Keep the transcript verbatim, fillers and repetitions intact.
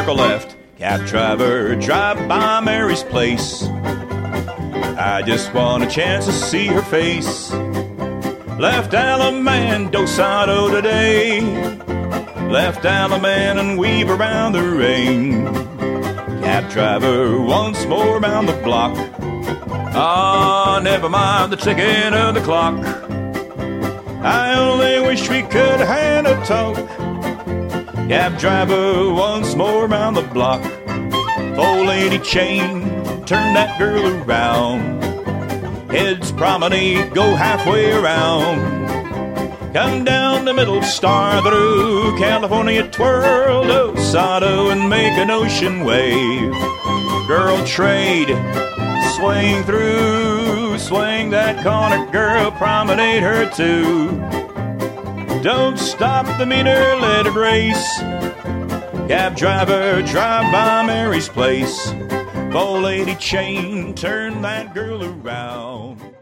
or left. Cab driver, drive by Mary's place. I just want a chance to see her face. Left Alaman, Dosado today. Left Alaman and weave around the rain. Cab driver, once more round the block. Ah, oh, never mind the ticking of the clock. I only wish we could have a talk. Cab driver, once more round the block. Old lady chain, turn that girl around. Heads promenade, go halfway around. Come down the middle, star through California, twirl Dosado and make an ocean wave. Girl trade, swing through, swing that corner, girl, promenade her too. Don't stop the meter, let it race. Cab driver, drive by Mary's place. Old lady chain, turn that girl around.